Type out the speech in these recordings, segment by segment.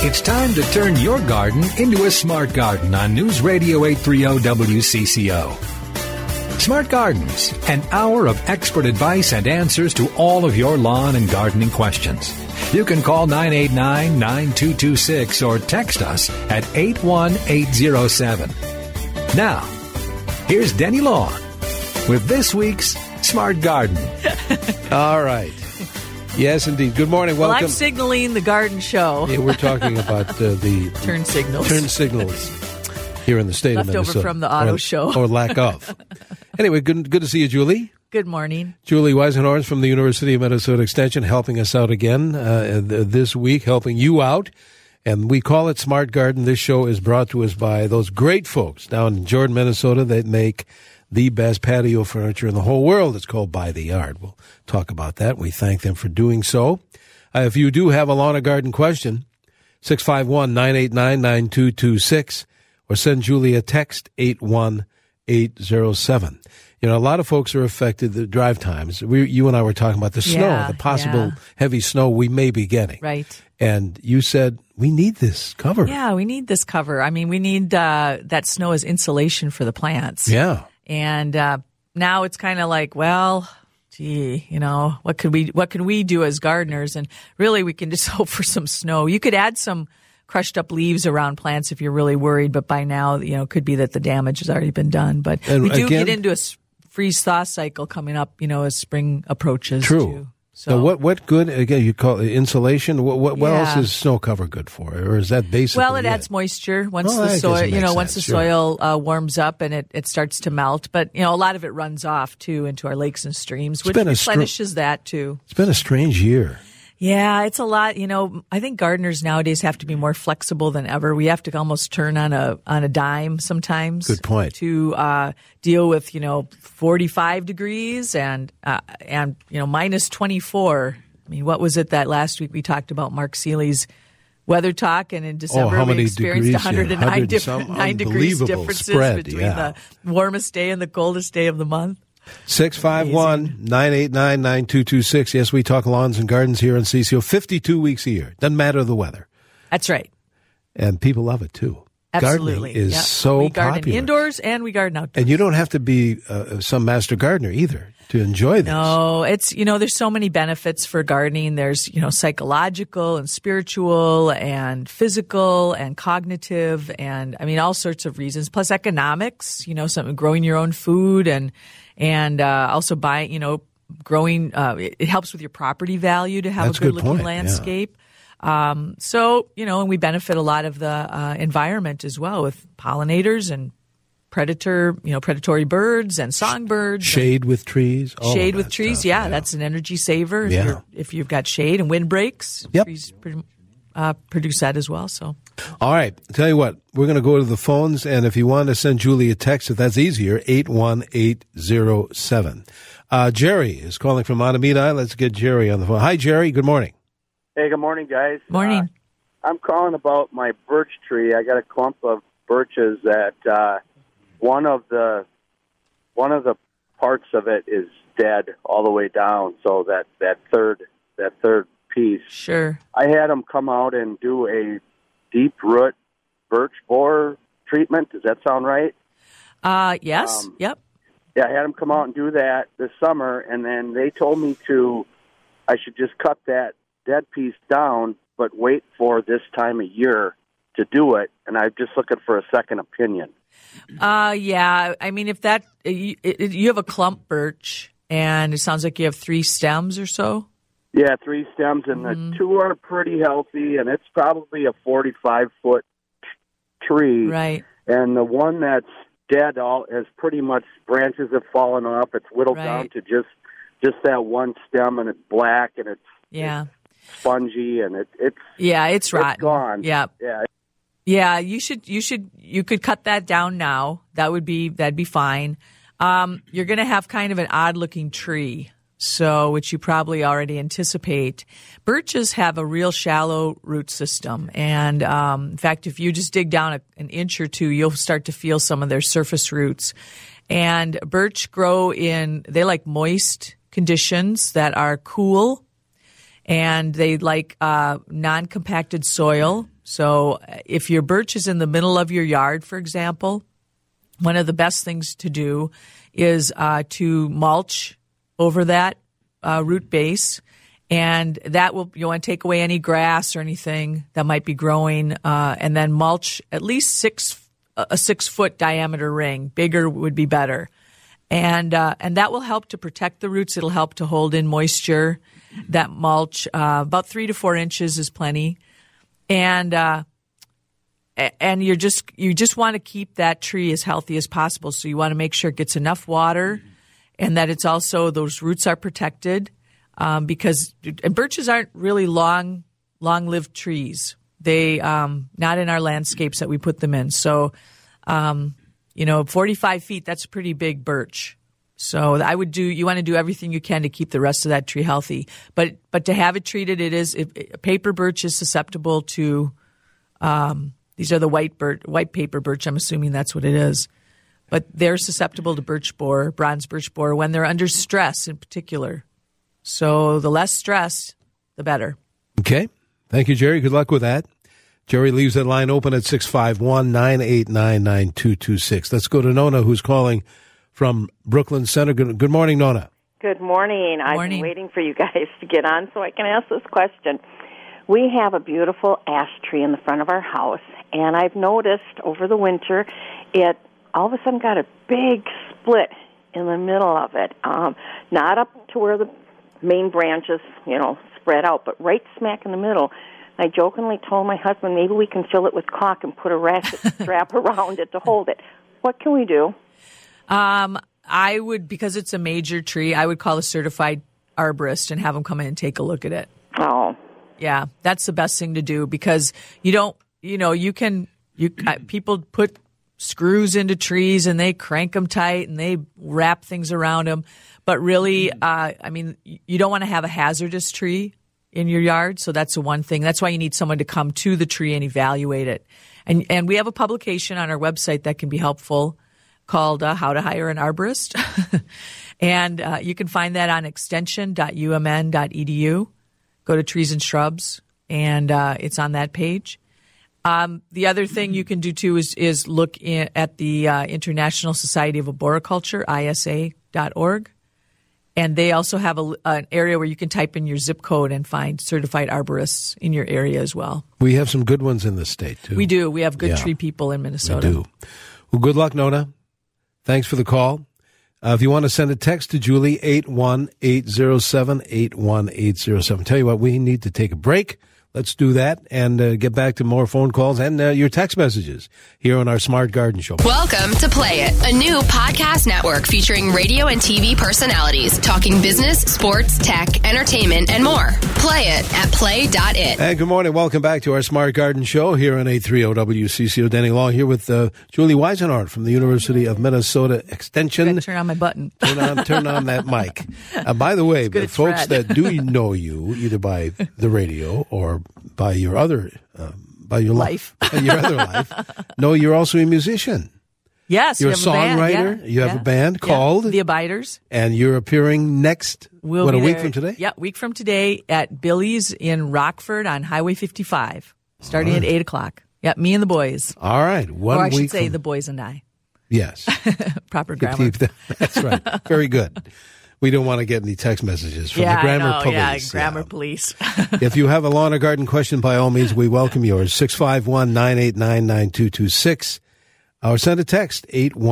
It's time to turn your garden into a smart garden on News Radio 830 WCCO. Smart Gardens, an hour of expert advice and answers to all of your lawn and gardening questions. You can call 989-9226 or text us at 81807. Now, here's Denny Long with this week's Smart Garden. All right. Yes, indeed. Good morning. Welcome. Well, I'm signaling the garden show. Yeah, we're talking about the turn signals here in the state of Minnesota. Left over from the auto show. Or lack of. Anyway, good to see you, Julie. Good morning. Julie Weisenhorst from the University of Minnesota Extension helping us out again this week, helping you out. And we call it Smart Garden. This show is brought to us by those great folks down in Jordan, Minnesota that make the best patio furniture in the whole world. It's called By the Yard. We'll talk about that. We thank them for doing so. If you do have a lawn or garden question, 651-989-9226 or send Julie a text 81807. You know, a lot of folks are affected, the drive times. You and I were talking about the snow, the possible heavy snow we may be getting. Right. And you said, we need this cover. Yeah, we need this cover. I mean, we need that snow as insulation for the plants. Yeah. And now it's kind of like, well, gee, you know, what can we do as gardeners? And really, we can just hope for some snow. You could add some crushed up leaves around plants if you're really worried, but by now, you know, it could be that the damage has already been done. But we do get into a freeze-thaw cycle coming up, you know, as spring approaches. True. So what good, again, you call it insulation? What else is snow cover good for? Or is that basically Well, it adds moisture once the soil, once the soil warms up and it starts to melt. But, you know, a lot of it runs off, too, into our lakes and streams, which replenishes that, too. It's been a strange year. Yeah, it's a lot. You know, I think gardeners nowadays have to be more flexible than ever. We have to almost turn on a dime sometimes. Good point. To deal with, you know, 45 degrees and you know, minus 24. I mean, what was it that last week we talked about Mark Seeley's weather talk, and in December we experienced 109 degrees differences between the warmest day and the coldest day of the month. 651-989-9226. Yes, we talk lawns and gardens here on CCO 52 weeks a year. Doesn't matter the weather. That's right. And people love it, too. Absolutely. Gardening is so we garden popular. Indoors and we garden outdoors. And you don't have to be some master gardener either to enjoy this. No, it's, you know, there's so many benefits for gardening. There's, you know, psychological and spiritual and physical and cognitive and, I mean, all sorts of reasons. Plus economics, you know, something growing your own food and also buying, you know, growing, it helps with your property value to have a good looking landscape. Yeah. So, you know, and we benefit a lot of the environment as well with pollinators and predatory birds and songbirds. Shade with trees. Shade with trees, that's an energy saver if you've got shade and windbreaks. Yep. Trees produce that as well. So, all right. Tell you what, we're going to go to the phones, and if you want to send Julie a text, if that's easier, 81807. Jerry is calling from Alameda. Let's get Jerry on the phone. Hi, Jerry. Good morning. Hey, good morning, guys. Morning. I'm calling about my birch tree. I got a clump of birches that one of the parts of it is dead all the way down. So that third piece. Sure. I had them come out and do a deep root birch borer treatment. Does that sound right? Yes. Yep. Yeah, I had them come out and do that this summer, and then they told me I should just cut that dead piece down, but wait for this time of year to do it, and I'm just looking for a second opinion. Yeah, I mean, if that you have a clump birch, and it sounds like you have 3 stems or so. Yeah, 3 stems, and the 2 are pretty healthy, and it's probably a 45-foot tree. Right. And the one that's dead has pretty much branches have fallen off. It's whittled down to just that one stem, and it's black, and it's spongy, and it's rotten. It's gone. Yeah. Yeah, you could cut that down now. That'd be fine. You're going to have kind of an odd looking tree. So, which you probably already anticipate. Birches have a real shallow root system. And, in fact, if you just dig down an inch or 2, you'll start to feel some of their surface roots. And birch they like moist conditions that are cool. And they like non-compacted soil. So if your birch is in the middle of your yard, for example, one of the best things to do is to mulch over that root base, and that will, you want to take away any grass or anything that might be growing, and then mulch at least a 6-foot diameter ring. Bigger would be better, and that will help to protect the roots. It'll help to hold in moisture. That mulch, about 3 to 4 inches is plenty, and you just want to keep that tree as healthy as possible. So you want to make sure it gets enough water, and that it's also, those roots are protected, because birches aren't really long-lived trees. They not in our landscapes that we put them in. So 45 feet, that's a pretty big birch. So you want to do everything you can to keep the rest of that tree healthy. But to have it treated, paper birch is susceptible to, these are the white paper birch, I'm assuming that's what it is. But they're susceptible to birch borer, bronze birch borer, when they're under stress in particular. So the less stress, the better. Okay. Thank you, Jerry. Good luck with that. Jerry leaves that line open at 651-989-9226. Let's go to Nona, who's calling from Brooklyn Center. Good morning, Nona. Good morning. I've been waiting for you guys to get on so I can ask this question. We have a beautiful ash tree in the front of our house, and I've noticed over the winter it all of a sudden got a big split in the middle of it, not up to where the main branches, spread out, but right smack in the middle. I jokingly told my husband, maybe we can fill it with caulk and put a ratchet strap around it to hold it. What can we do? I would, because it's a major tree, I would call a certified arborist and have them come in and take a look at it. Oh. Yeah, that's the best thing to do, because people put screws into trees and they crank them tight and they wrap things around them. But really, you don't want to have a hazardous tree in your yard. So that's the one thing. That's why you need someone to come to the tree and evaluate it. And we have a publication on our website that can be helpful called How to Hire an Arborist. And you can find that on extension.umn.edu. Go to Trees and Shrubs, and it's on that page. The other thing you can do, too, is look at the International Society of Arboriculture, ISA.org. And they also have an area where you can type in your zip code and find certified arborists in your area as well. We have some good ones in the state, too. We do. We have good tree people in Minnesota. We do. Well, good luck, Nona. Thanks for the call. If you want to send a text to Julie, 81807, 81807. Tell you what, we need to take a break. Let's do that and get back to more phone calls and your text messages here on our Smart Garden Show. Welcome to Play It, a new podcast network featuring radio and TV personalities talking business, sports, tech, entertainment, and more. Play it at play.it. And good morning. Welcome back to our Smart Garden Show here on 830 WCCO. Danny Long here with Julie Weisenhart from the University of Minnesota Extension. Turn on my button. Turn on that mic. By the way, the folks that do know you, either by the radio or by your other, by your life, your other life, no, you're also a musician. Yes, you're a songwriter. You have a band called The Abiders, and you're appearing next. A week from today? Yeah, week from today at Billy's in Rockford on Highway 55, starting at 8:00. Yeah, me and the boys. All right, I should say the boys and I. Yes, proper grammar. That's right. Very good. We don't want to get any text messages from the grammar police. Yeah, grammar police. If you have a lawn or garden question, by all means, we welcome yours. 651-989-9226. Or send a text,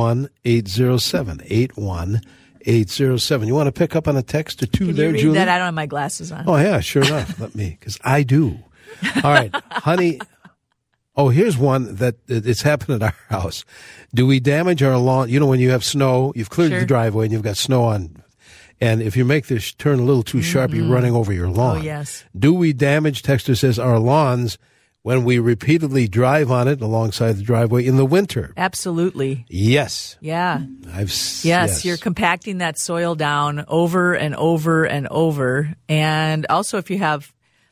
81807, 81807. You want to pick up on a text or two there, Julie? Can you read that? I don't have my glasses on. Oh, yeah, sure enough. Let me, because I do. All right, honey. Oh, here's one that it's happened at our house. Do we damage our lawn? You know, when you have snow, you've cleared the driveway and you've got snow on. And if you make this turn a little too sharp, you're running over your lawn. Oh, yes. Do we damage, Texter says, our lawns when we repeatedly drive on it alongside the driveway in the winter? Absolutely. Yes. Yeah. Yes, you're compacting that soil down over and over and over. And also if you have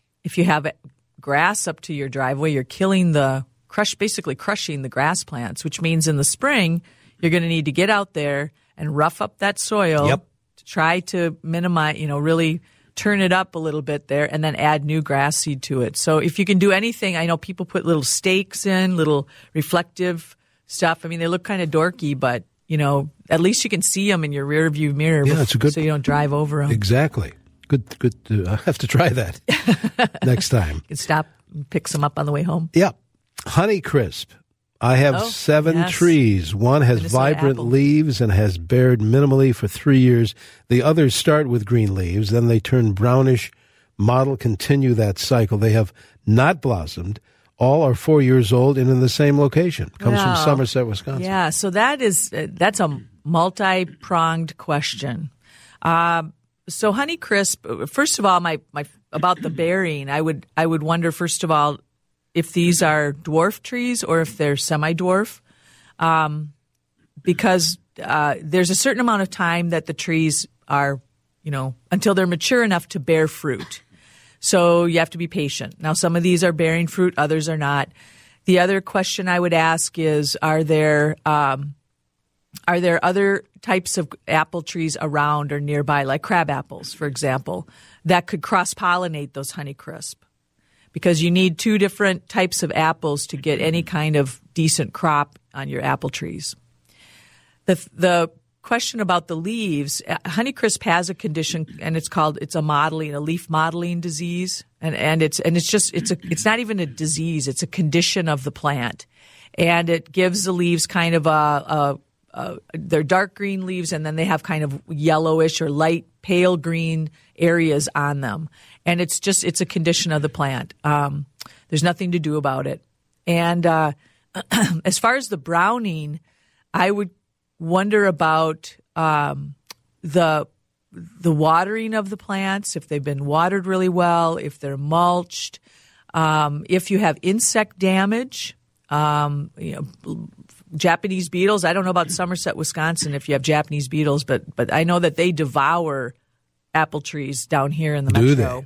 grass up to your driveway, you're killing basically crushing the grass plants, which means in the spring, you're going to need to get out there and rough up that soil. Yep. Try to minimize, really turn it up a little bit there, and then add new grass seed to it. So if you can do anything, I know people put little stakes in, little reflective stuff. I mean, they look kind of dorky, but, at least you can see them in your rear view mirror so you don't drive over them. Exactly. Good. I have to try that next time. You can stop and pick some up on the way home. Yeah. Honeycrisp. I have 7 trees. One has vibrant leaves and has bared minimally for 3 years. The others start with green leaves, then they turn brownish, mottle, continue that cycle. They have not blossomed. All are 4 years old and in the same location. Comes from Somerset, Wisconsin. Yeah, so that's a multi-pronged question. So Honeycrisp, first of all, my about the bearing, I would wonder, first of all, if these are dwarf trees or if they're semi-dwarf, because there's a certain amount of time that the trees are, until they're mature enough to bear fruit. So you have to be patient. Now, some of these are bearing fruit, others are not. The other question I would ask is, are there other types of apple trees around or nearby, like crab apples, for example, that could cross-pollinate those Honeycrisp? Because you need 2 different types of apples to get any kind of decent crop on your apple trees. The question about the leaves, Honeycrisp has a condition, and it's a leaf mottling disease, and it's not even a disease; it's a condition of the plant, and it gives the leaves kind of they're dark green leaves, and then they have kind of yellowish or light pale green areas on them. And it's a condition of the plant. There's nothing to do about it. And as far as the browning, I would wonder about the watering of the plants, if they've been watered really well, if they're mulched, if you have insect damage, Japanese beetles. I don't know about Somerset, Wisconsin, if you have Japanese beetles, but I know that they devour apple trees down here in the metro. Do they?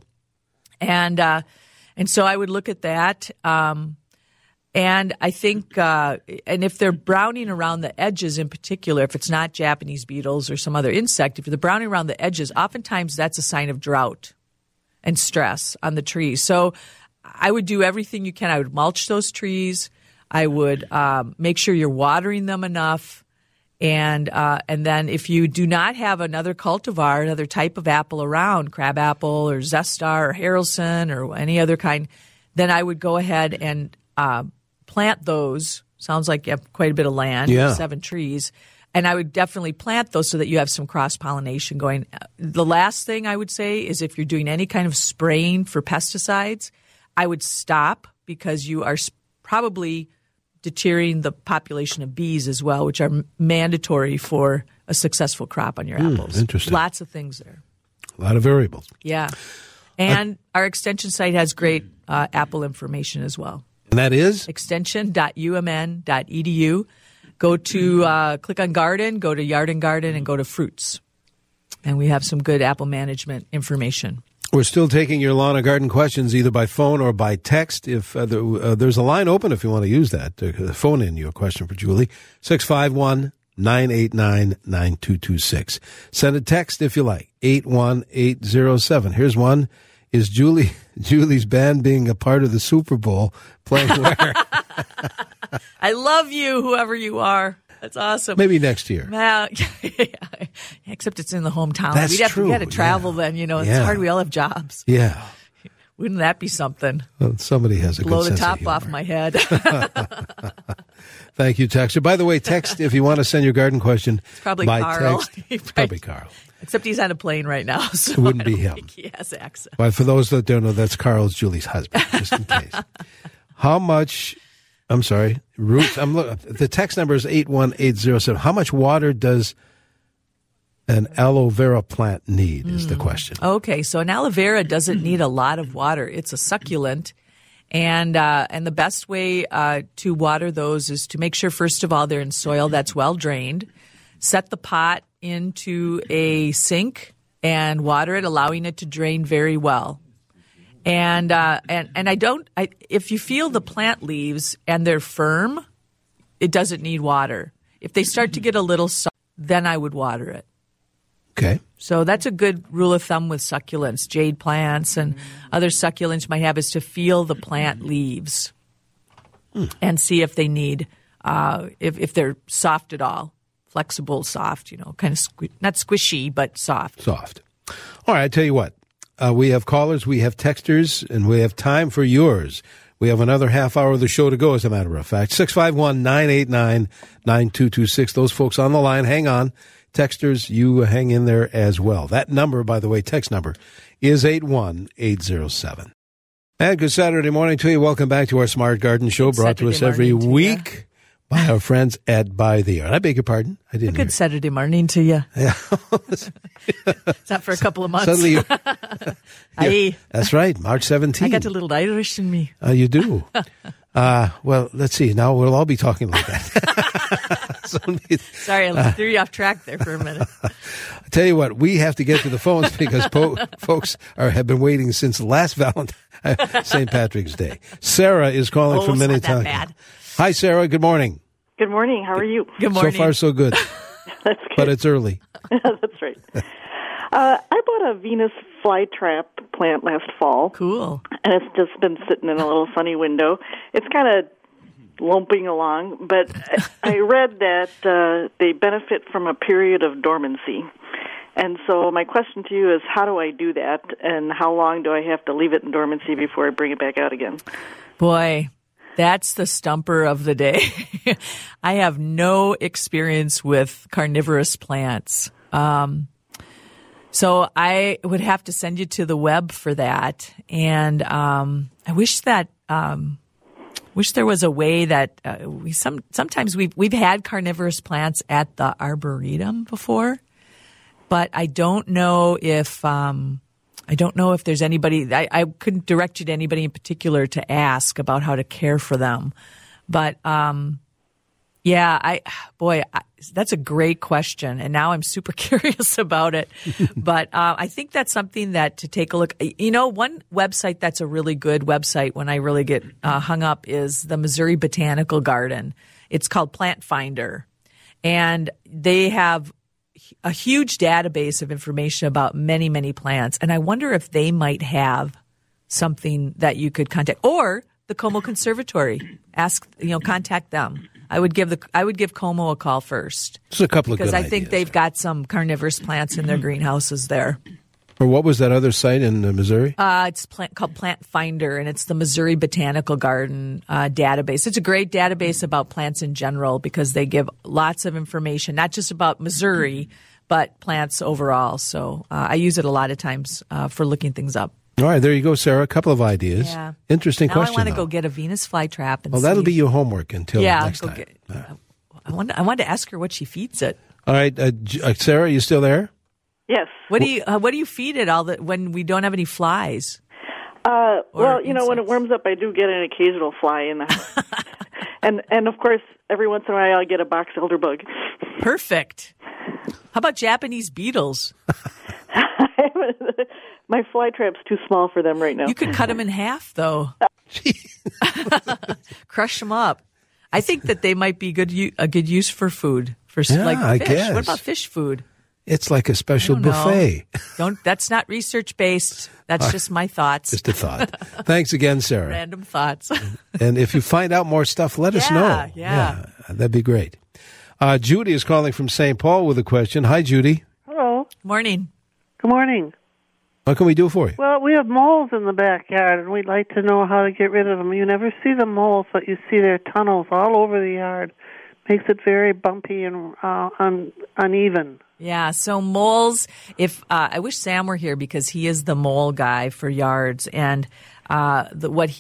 And so I would look at that. And I think, and if they're browning around the edges in particular, if it's not Japanese beetles or some other insect, if they're browning around the edges, oftentimes that's a sign of drought and stress on the trees. So I would do everything you can. I would mulch those trees. I would make sure you're watering them enough. And then if you do not have another cultivar, another type of apple around, crab apple or Zestar or Haralson or any other kind, then I would go ahead and plant those. Sounds like you have quite a bit of land, 7 trees. And I would definitely plant those so that you have some cross-pollination going. The last thing I would say is if you're doing any kind of spraying for pesticides, I would stop, because you are probably deterring the population of bees as well, which are mandatory for a successful crop on your apples. Interesting. Lots of things there. A lot of variables. Yeah. And our extension site has great apple information as well. And that is? extension.umn.edu. Go to, click on garden, go to yard and garden, and go to fruits. And we have some good apple management information. We're still taking your lawn and garden questions either by phone or by text. If there's a line open if you want to use that, phone in your question for Julie, 651-989-9226. Send a text if you like, 81807. Here's one. Is Julie's band being a part of the Super Bowl playing where? I love you, whoever you are. That's awesome. Maybe next year. Well, except it's in the hometown. That's true. We got to travel then. It's hard. We all have jobs. Yeah. Wouldn't that be something? Well, somebody has a Blow good the top off my head. Thank you, Texter. By the way, text if you want to send your garden question. It's probably by Carl. Text. It's probably Carl. Except he's on a plane right now, so it wouldn't be I don't him. think he has access. But for those that don't know, that's Carl's Julie's husband, just in case. How much? I'm sorry, roots. The text number is 81807. How much water does an aloe vera plant need? Is the question. Okay, so an aloe vera doesn't need a lot of water. It's a succulent, and the best way to water those is to make sure, first of all, they're in soil that's well drained. Set the pot into a sink and water it, allowing it to drain very well. And if you feel the plant leaves and they're firm, it doesn't need water. If they start to get a little soft, then I would water it. Okay. So that's a good rule of thumb with succulents, jade plants and other succulents you might have, is to feel the plant leaves and see if they need, if they're soft at all, flexible, soft, kind of not squishy, but soft. Soft. All right, I tell you what. We have callers, we have texters, and we have time for yours. We have another half hour of the show to go, as a matter of fact. 651-989-9226. Those folks on the line, hang on. Texters, you hang in there as well. That number, by the way, text number, is 81807. And good Saturday morning to you. Welcome back to our Smart Garden Show, brought to us every week by our friends at By the Yard. I beg your pardon? I didn't. A good Saturday morning to you. Yeah. It's not for a couple of months. Suddenly, Aye. That's right, March 17th. I got a little Irish in me. You do. Well, let's see. Now we'll all be talking like that. Sorry, I threw you off track there for a minute. I tell you what, we have to get to the phones because folks have been waiting since last St. Patrick's Day. Sarah is calling from Minnetonka. Bad. Hi, Sarah. Good morning. Good morning. How are you? Good morning. So far, so good. That's good. But it's early. That's right. I bought a Venus flytrap plant last fall. Cool. And it's just been sitting in a little sunny window. It's kind of lumping along, but I read that they benefit from a period of dormancy. And so my question to you is, how do I do that, and how long do I have to leave it in dormancy before I bring it back out again? Boy, that's the stumper of the day. I have no experience with carnivorous plants. So I would have to send you to the web for that. And I wish that wish there was a way that sometimes we've had carnivorous plants at the Arboretum before, but I don't know if there's anybody. I couldn't direct you to anybody in particular to ask about how to care for them. But that's a great question, and now I'm super curious about it. But I think that's something that to take a look. One website that's a really good website when I really get hung up is the Missouri Botanical Garden. It's called Plant Finder, and they have a huge database of information about many, many plants. And I wonder if they might have something that you could contact, or the Como Conservatory. Contact them. I would give Como a call first. There's a couple of good ideas. Because I think they've got some carnivorous plants in their greenhouses there. Or what was that other site in Missouri? It's called Plant Finder, and it's the Missouri Botanical Garden database. It's a great database about plants in general because they give lots of information, not just about Missouri, but plants overall. So I use it a lot of times for looking things up. All right, there you go, Sarah. A couple of ideas. Yeah. Interesting now question. I want to go get a Venus flytrap. Well, that'll be your homework until next time. I wanted to ask her what she feeds it. All right, Sarah, you still there? Yes. What do you feed it when we don't have any flies? When it warms up, I do get an occasional fly in the house. and of course, every once in a while, I get a box elderbug. Perfect. How about Japanese beetles? My fly trap's too small for them right now. You could cut them in half, though. Crush them up. I think that they might be a good use for food. I fish. guess. What about fish food? It's like a special buffet. That's not research based. That's just my thoughts. Just a thought. Thanks again, Sarah. Random thoughts. And if you find out more stuff, let us know. Yeah. That'd be great. Judy is calling from St. Paul with a question. Hi, Judy. Hello. Morning. Good morning. What can we do for you? Well, we have moles in the backyard, and we'd like to know how to get rid of them. You never see the moles, but you see their tunnels all over the yard. Makes it very bumpy and uneven. Yeah, so moles, I wish Sam were here because he is the mole guy for yards. And this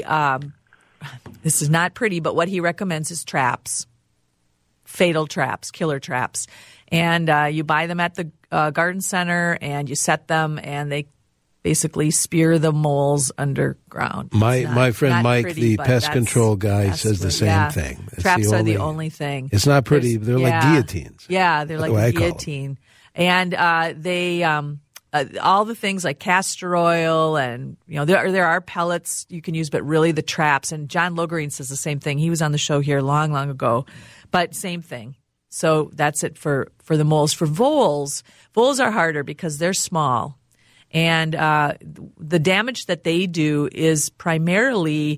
is not pretty, but what he recommends is traps, fatal traps, killer traps. And you buy them at the garden center, and you set them, and they basically spear the moles underground. My friend Mike, the pest control guy, says the same thing. Traps are the only thing. It's not pretty. They're like guillotines. Yeah, they're like a guillotine. And they all the things like castor oil, and there are pellets you can use, but really the traps. And John Logerine says the same thing. He was on the show here long, long ago, but same thing. So that's it for the moles. For voles are harder because they're small. And the damage that they do is primarily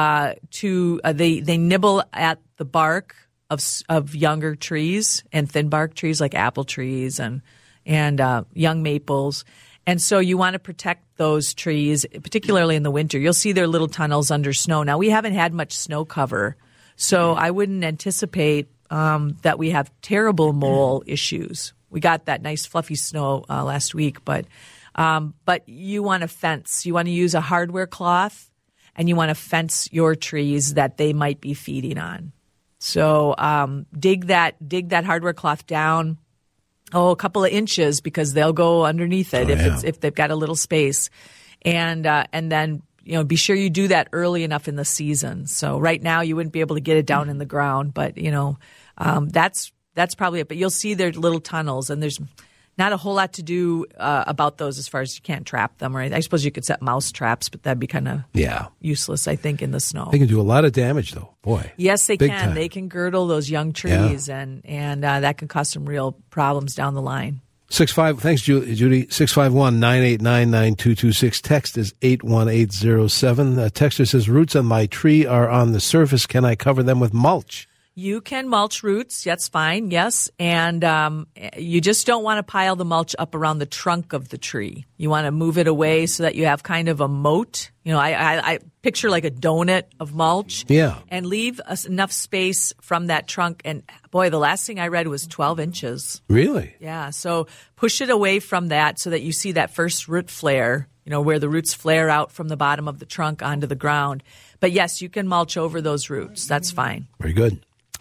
they nibble at the bark of younger trees and thin bark trees like apple trees and young maples. And so you want to protect those trees, particularly in the winter. You'll see their little tunnels under snow. Now, we haven't had much snow cover, so I wouldn't anticipate that we have terrible mole issues. We got that nice fluffy snow last week, but you want to fence. You want to use a hardware cloth, and you want to fence your trees that they might be feeding on. So dig that hardware cloth down, a couple of inches, because they'll go underneath it if they've got a little space, and then be sure you do that early enough in the season. So right now you wouldn't be able to get it down in the ground, but that's probably it. But you'll see their little tunnels, and there's not a whole lot to do about those as far as you can't trap them or anything. I suppose you could set mouse traps, but that'd be kind of useless, I think, in the snow. They can do a lot of damage, though. Boy. Yes, they Big can. time. They can girdle those young trees, and that can cause some real problems down the line. Thanks, Judy. 651-989-9226. Text is 81807. The texter says, roots on my tree are on the surface. Can I cover them with mulch? You can mulch roots. That's fine. Yes. And you just don't want to pile the mulch up around the trunk of the tree. You want to move it away so that you have kind of a moat. I picture like a donut of mulch. Yeah. And leave enough space from that trunk. And boy, the last thing I read was 12 inches. Really? Yeah. So push it away from that so that you see that first root flare, where the roots flare out from the bottom of the trunk onto the ground. But yes, you can mulch over those roots. That's fine. Very good.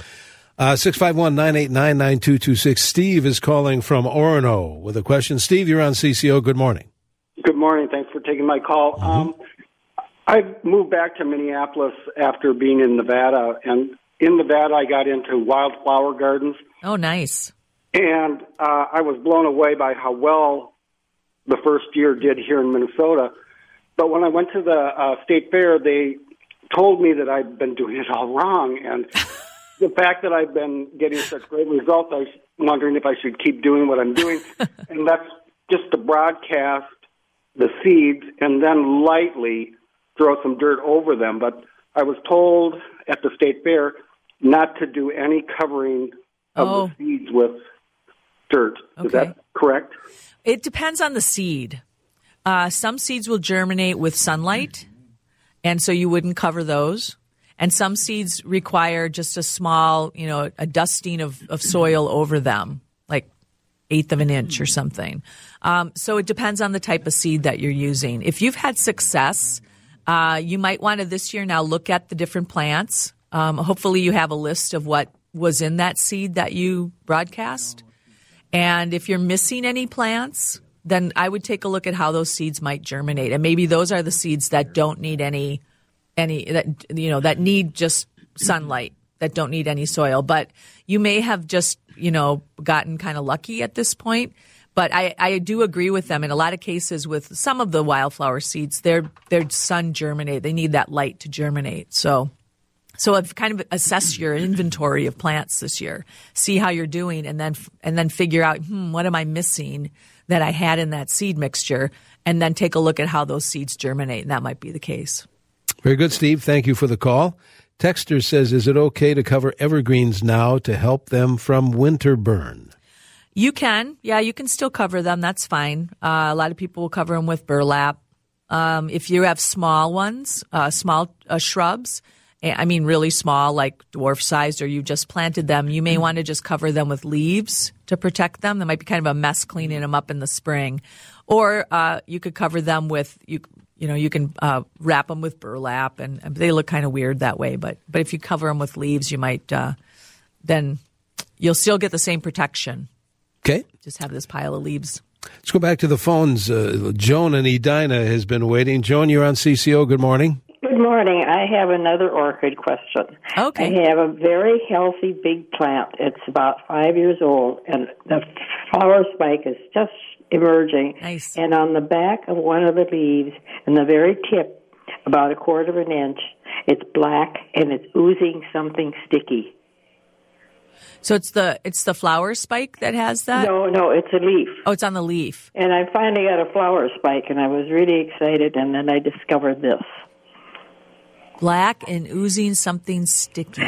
651-989-9226. Steve is calling from Orono with a question. Steve, you're on CCO. Good morning. Good morning. Thanks for taking my call. Mm-hmm. I moved back to Minneapolis after being in Nevada, and in Nevada I got into wildflower gardens. Oh, nice. And I was blown away by how well the first year did here in Minnesota. But when I went to the state fair, they told me that I'd been doing it all wrong, and the fact that I've been getting such great results, I was wondering if I should keep doing what I'm doing. And that's just to broadcast the seeds and then lightly throw some dirt over them. But I was told at the state fair not to do any covering of the seeds with dirt. Okay. Is that correct? It depends on the seed. Some seeds will germinate with sunlight, and so you wouldn't cover those. And some seeds require just a small, a dusting of soil over them, like 1/8 of an inch or something. So it depends on the type of seed that you're using. If you've had success, you might want to this year now look at the different plants. Hopefully you have a list of what was in that seed that you broadcast. And if you're missing any plants, then I would take a look at how those seeds might germinate. And maybe those are the seeds that don't need any that need just sunlight, that don't need any soil. But you may have just, gotten kind of lucky at this point. But I do agree with them. In a lot of cases with some of the wildflower seeds, they're sun germinate. They need that light to germinate. So I've kind of assess your inventory of plants this year, see how you're doing, and then figure out, what am I missing that I had in that seed mixture, and then take a look at how those seeds germinate, and that might be the case. Very good, Steve. Thank you for the call. Texter says, is it okay to cover evergreens now to help them from winter burn? You can. Yeah, you can still cover them. That's fine. A lot of people will cover them with burlap. If you have small ones, small shrubs, really small, like dwarf sized, or you just planted them, you may want to just cover them with leaves to protect them. That might be kind of a mess cleaning them up in the spring. Or you could cover them with, you can wrap them with burlap, and they look kind of weird that way. But if you cover them with leaves, you might, then you'll still get the same protection. Okay. Just have this pile of leaves. Let's go back to the phones. Joan and Edina has been waiting. Joan, you're on CCO. Good morning. Good morning. I have another orchid question. Okay. I have a very healthy big plant. It's about 5 years old, and the flower spike is just emerging. Nice. And on the back of one of the leaves, in the very tip, about 1/4 of an inch, it's black, and it's oozing something sticky. So it's the flower spike that has that? No, it's a leaf. Oh, it's on the leaf. And I finally got a flower spike, and I was really excited, and then I discovered this. Black and oozing something sticky.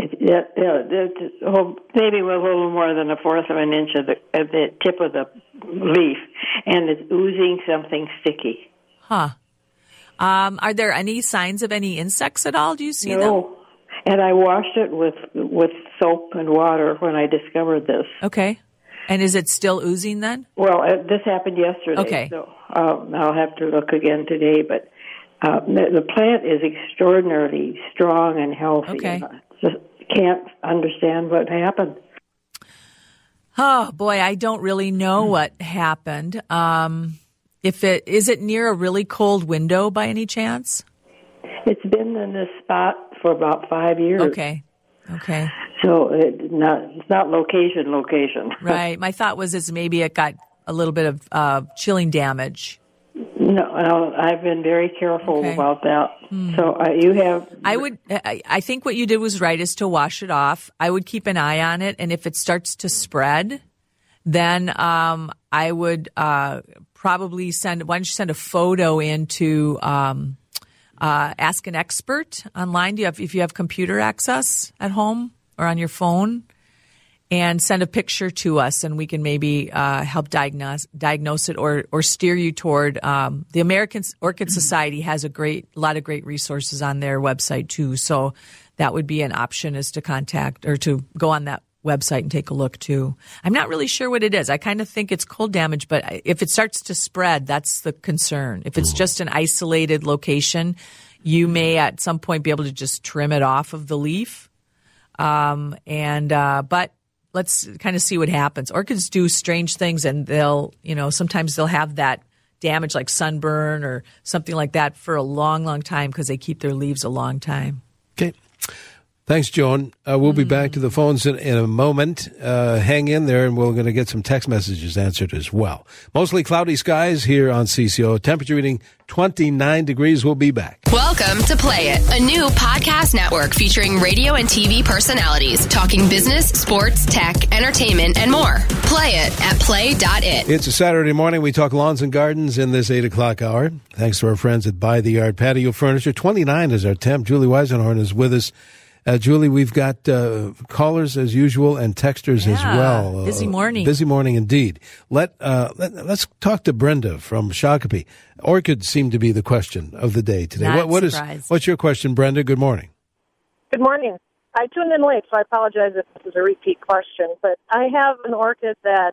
Maybe with a little more than a fourth of an inch of the tip of the leaf, and it's oozing something sticky. Huh. Are there any signs of any insects at all? Do you see them? No. And I washed it with soap and water when I discovered this. Okay. And is it still oozing then? Well, this happened yesterday. Okay. So I'll have to look again today. But the plant is extraordinarily strong and healthy. Okay. Just can't understand what happened. Oh, boy, I don't really know what happened. Is it near a really cold window by any chance? It's been in this spot for about 5 years. Okay. So it's not location. Right. My thought was maybe it got a little bit of chilling damage. No, I've been very careful about that. So you have... I think what you did was right, is to wash it off. I would keep an eye on it, and if it starts to spread, then I would probably why don't you send a photo into Ask an Expert online. If you have computer access at home or on your phone, and send a picture to us, and we can maybe help diagnose it or steer you toward the American Orchid Society has a lot of great resources on their website too. So that would be an option, is to contact or to go on that website and take a look too. I'm not really sure what it is. I kind of think it's cold damage, but if it starts to spread, that's the concern. If it's just an isolated location, you may at some point be able to just trim it off of the leaf. But let's kind of see what happens. Orchids do strange things, and sometimes they'll have that damage like sunburn or something like that for a long, long time because they keep their leaves a long time. Okay. Thanks, Joan. We'll be back to the phones in a moment. Hang in there, and we're going to get some text messages answered as well. Mostly cloudy skies here on CCO. Temperature reading 29 degrees. We'll be back. Welcome to Play It, a new podcast network featuring radio and TV personalities talking business, sports, tech, entertainment, and more. Play it at play.it. It's a Saturday morning. We talk lawns and gardens in this 8 o'clock hour. Thanks to our friends at By the Yard Patio Furniture. 29 is our temp. Julie Weisenhorn is with us. Julie, we've got callers as usual and texters as well. Busy morning. Busy morning indeed. Let's talk to Brenda from Shakopee. Orchids seem to be the question of the day today. What's your question, Brenda? Good morning. Good morning. I tuned in late, so I apologize if this is a repeat question. But I have an orchid that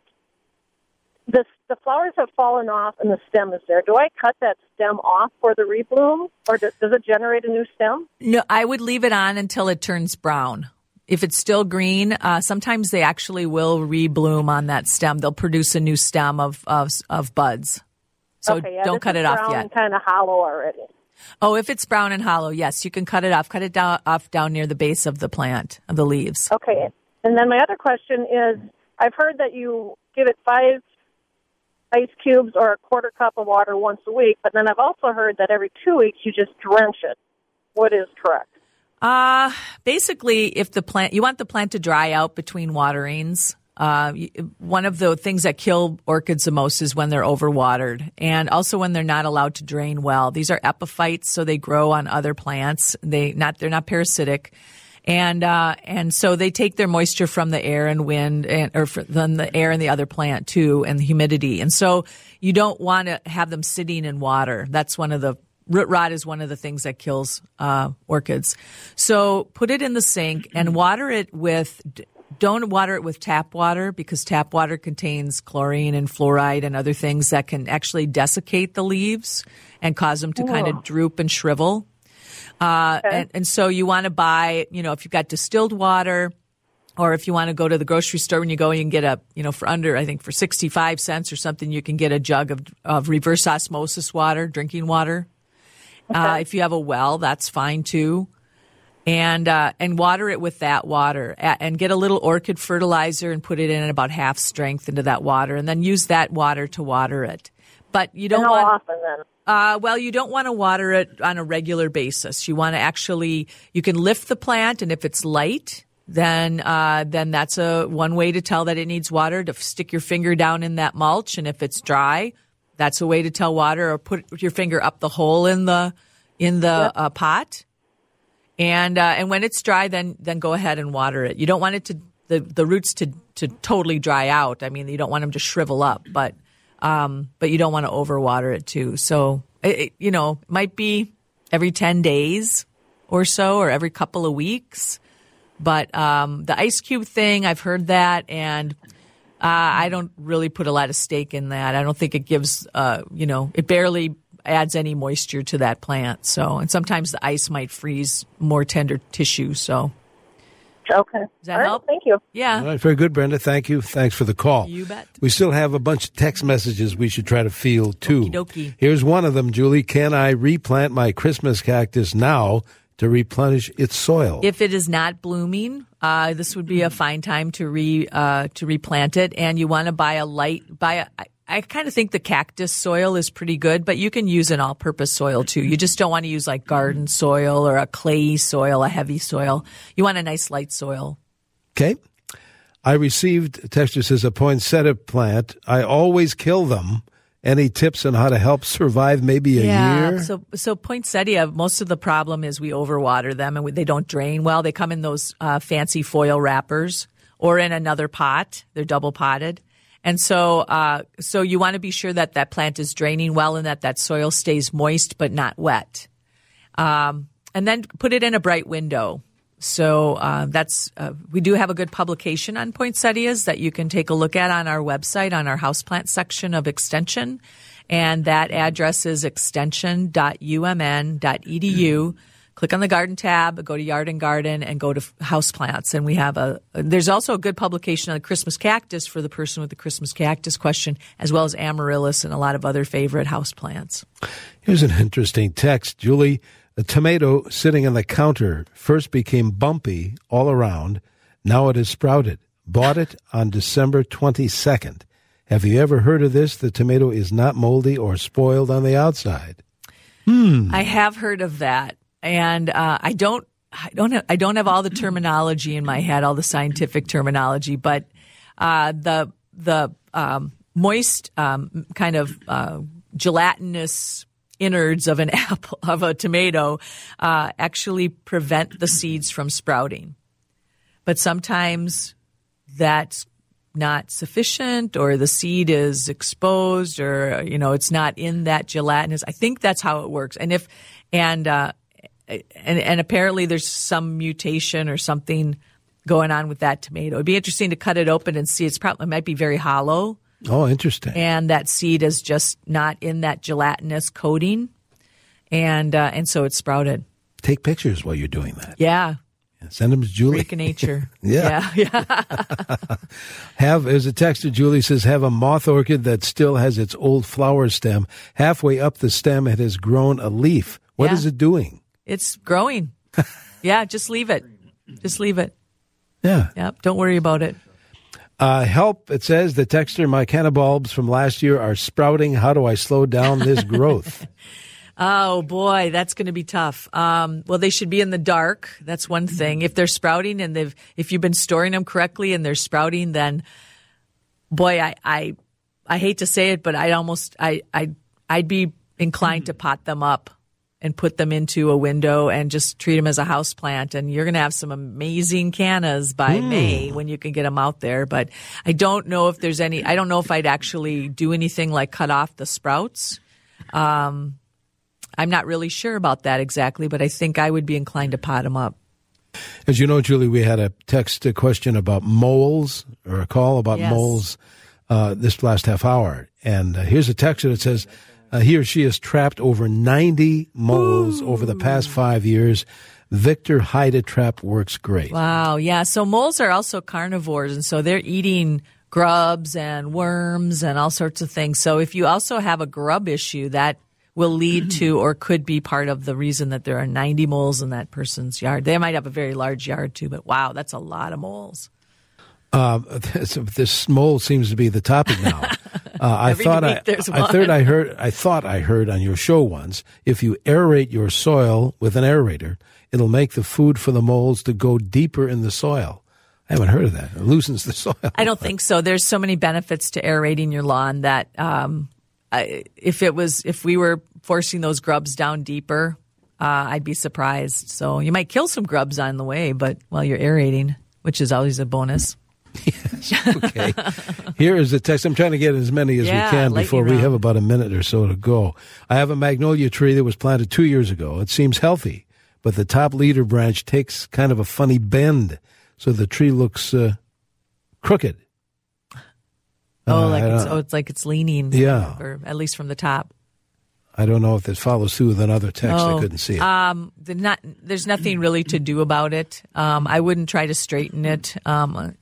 the flowers have fallen off and the stem is there. Do I cut that stem off for the rebloom, or does it generate a new stem? No, I would leave it on until it turns brown. If it's still green, sometimes they actually will rebloom on that stem. They'll produce a new stem of buds. So don't cut it off yet. Brown, kind of hollow already. Oh, if it's brown and hollow, yes, you can cut it off. Cut it off down near the base of the plant, of the leaves. Okay. And then my other question is, I've heard that you give it 5 ice cubes or a quarter cup of water once a week, but then I've also heard that every 2 weeks you just drench it. What is correct? Basically, if you want the plant to dry out between waterings. One of the things that kill orchids the most is when they're overwatered, and also when they're not allowed to drain well. These are epiphytes, so they grow on other plants. They're not parasitic. And so they take their moisture from the air and wind, from the air and the other plant too, and the humidity. And so you don't want to have them sitting in water. That's root rot is one of the things that kills orchids. So put it in the sink and don't water it with tap water, because tap water contains chlorine and fluoride and other things that can actually desiccate the leaves and cause them to kind of droop and shrivel. And so you want to buy, if you've got distilled water, or if you want to go to the grocery store, when you go, you can get for 65 cents or something, you can get a jug of reverse osmosis water, drinking water. Okay. If you have a well, that's fine too. And water it with that water, and get a little orchid fertilizer and put it in at about half strength into that water, and then use that water to water it. But you don't want. How often then? You don't want to water it on a regular basis. You want to you can lift the plant, and if it's light, then that's one way to tell that it needs water, to stick your finger down in that mulch. And if it's dry, that's a way to tell water, or put your finger up the hole in the pot. And when it's dry, then go ahead and water it. You don't want it the roots to totally dry out. I mean, you don't want them to shrivel up, but you don't want to overwater it too. So it might be every 10 days or so, or every couple of weeks. But the ice cube thing, I've heard that, and I don't really put a lot of stake in that. I don't think it gives, it barely adds any moisture to that plant. So, and sometimes the ice might freeze more tender tissue. So, okay, does that help? Thank you. Yeah. All right, very good, Brenda. Thank you. Thanks for the call. You bet. We still have a bunch of text messages we should try to field too. Okie-dokie. Here's one of them, Julie. Can I replant my Christmas cactus now to replenish its soil? If it is not blooming, this would be a fine time to replant it. And you want to buy I kind of think the cactus soil is pretty good, but you can use an all-purpose soil too. You just don't want to use like garden soil or a clay soil, a heavy soil. You want a nice light soil. Okay. I received a text that says a poinsettia plant. I always kill them. Any tips on how to help survive maybe a year? So poinsettia, most of the problem is we overwater them and they don't drain well. They come in those fancy foil wrappers or in another pot. They're double potted. And so you want to be sure that plant is draining well and that soil stays moist but not wet. And then put it in a bright window. So we do have a good publication on poinsettias that you can take a look at on our website, on our houseplant section of Extension. And that address is extension.umn.edu. Click on the garden tab, go to Yard and Garden, and go to houseplants. And we have there's also a good publication on the Christmas cactus for the person with the Christmas cactus question, as well as amaryllis and a lot of other favorite houseplants. Here's an interesting text, Julie. A tomato sitting on the counter first became bumpy all around. Now it has sprouted. Bought it on December 22nd. Have you ever heard of this? The tomato is not moldy or spoiled on the outside. I have heard of that. And I don't have all the terminology in my head, all the scientific terminology, but the moist kind of gelatinous innards of a tomato actually prevent the seeds from sprouting. But sometimes that's not sufficient, or the seed is exposed, or it's not in that gelatinous. I think that's how it works. And apparently there's some mutation or something going on with that tomato. It'd be interesting to cut it open and see. It might be very hollow. Oh, interesting. And that seed is just not in that gelatinous coating, and so it's sprouted. Take pictures while you're doing that. Yeah. Send them to Julie. Freak of nature. Yeah. Yeah. There's a text that Julie says, have a moth orchid that still has its old flower stem. Halfway up the stem, it has grown a leaf. What is it doing? It's growing. Yeah, just leave it. Just leave it. Yeah. Yep, don't worry about it. Help, it says, the texture, my canna bulbs from last year are sprouting. How do I slow down this growth? Oh, boy, that's going to be tough. Well, they should be in the dark. That's one thing. If they're sprouting and if you've been storing them correctly and they're sprouting, then, boy, I hate to say it, but I'd be inclined to pot them up and put them into a window and just treat them as a house plant. And you're going to have some amazing cannas by May when you can get them out there. But I don't know if I don't know if I'd actually do anything like cut off the sprouts. I'm not really sure about that exactly, but I think I would be inclined to pot them up. As you know, Julie, we had a question about moles, or a call about moles this last half hour. And here's a text that says, he or she has trapped over 90 moles over the past 5 years. Victor Hide-A-Trap works great. Wow, yeah. So moles are also carnivores, and so they're eating grubs and worms and all sorts of things. So if you also have a grub issue, that will lead to, or could be part of the reason that there are 90 moles in that person's yard. They might have a very large yard too, but wow, that's a lot of moles. This mole seems to be the topic now. I thought I heard on your show once, if you aerate your soil with an aerator, it'll make the food for the moles to go deeper in the soil. I haven't heard of that. It loosens the soil. I don't think so. There's so many benefits to aerating your lawn that if we were forcing those grubs down deeper, I'd be surprised. So you might kill some grubs on the way, but while you're aerating, which is always a bonus. Yes. Okay. Here is the text. I'm trying to get as many as we can before we have about a minute or so to go. I have a magnolia tree that was planted 2 years ago. It seems healthy, but the top leader branch takes kind of a funny bend, so the tree looks crooked. It's like it's leaning. Yeah. Or at least from the top. I don't know if this follows through with another text. I couldn't see it. There's nothing really to do about it. I wouldn't try to straighten it. I'm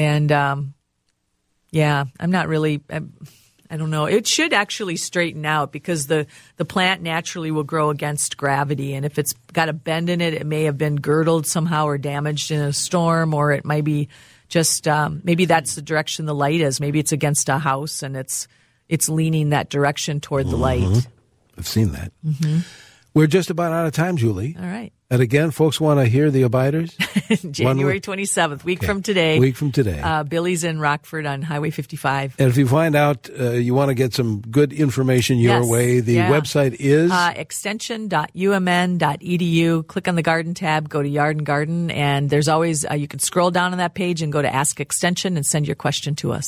not really. I don't know. It should actually straighten out because the plant naturally will grow against gravity, and if it's got a bend in it, it may have been girdled somehow or damaged in a storm, or it might be just maybe that's the direction the light is. Maybe it's against a house and it's leaning that direction toward the light. I've seen that. Mm-hmm. We're just about out of time, Julie. All right. And again, folks want to hear the Abiders? January 27th, week from today. Week from today. Billy's in Rockford on Highway 55. And if you find out you want to get some good information your way, the website is? extension.umn.edu. Click on the garden tab, go to Yard and Garden, and there's always, you can scroll down on that page and go to Ask Extension and send your question to us.